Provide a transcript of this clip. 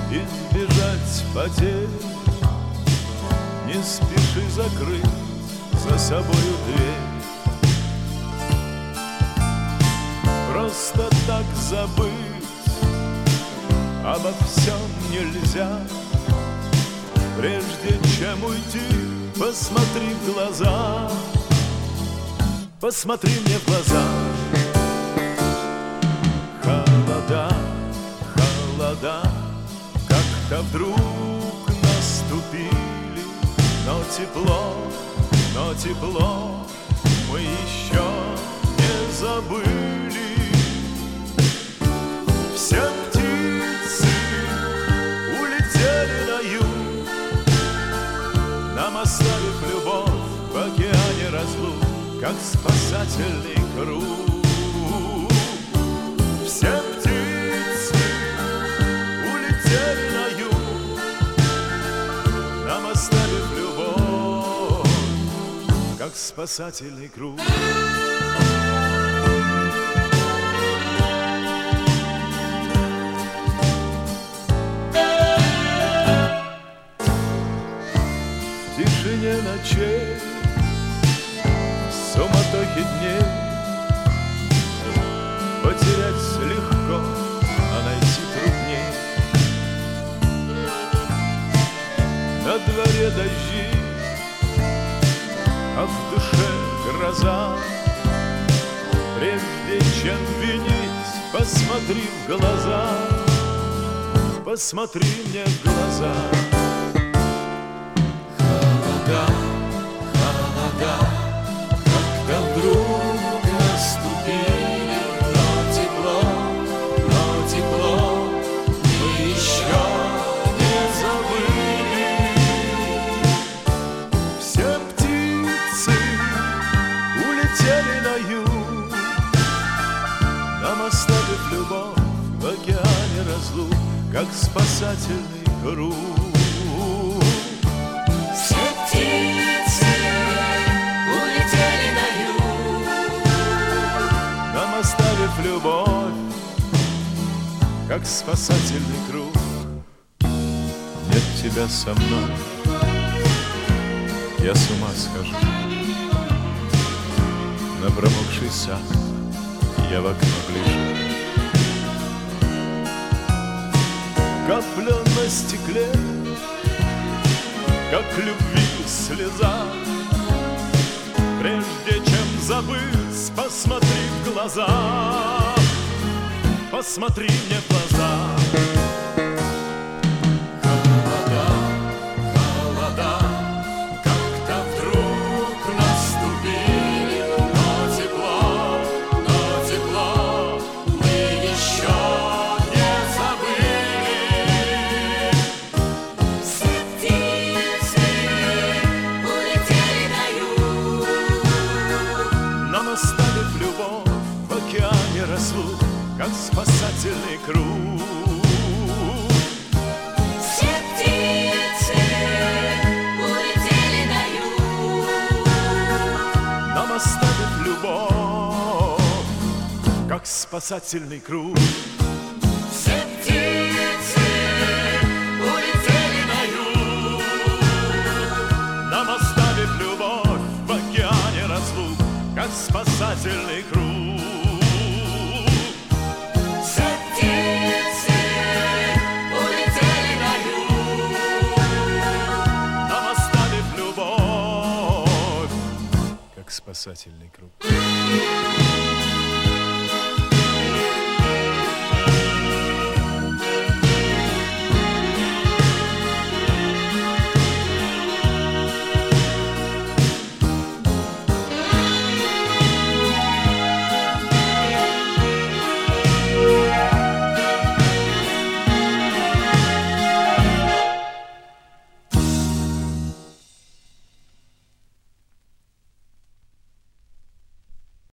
избежать потерь. Не спеши закрыть за собою дверь. Просто так забыть обо всем нельзя. Прежде чем уйти, посмотри в глаза. Посмотри мне в глаза. Холода, холода, как-то вдруг наступили. Но тепло мы еще не забыли. Все птицы улетели на юг, нам оставив любовь в океане разлук, как спасательный круг. Все птицы улетели на юг, нам оставив любовь, как спасательный круг. В тишине ночей, в суматохе дней потерять легко, а найти трудней. На дворе дожди, а в душе гроза. Прежде чем винить, посмотри в глаза. Посмотри мне в глаза. Холода, холода, как-то вдруг наступили. Но тепло мы еще не забыли. Все птицы улетели на юг, нам оставив любовь в океане разлук, как спасательный круг. Все птицы улетели на юг, нам оставив любовь, как спасательный круг. Нет тебя со мной, я с ума схожу. На промокший сад я в окно гляжу. Капля на стекле, как любви слеза. Прежде чем забыть, посмотри в глаза. Посмотри мне в глаза. Холода, холода, как-то вдруг наступили. Но тепло мы еще не забыли. все птицы улетели на юг, Нам оставив любовь в океане разлук, как спасательный круг. все птицы улетели на юг, Нам оставив любовь, как спасательный круг.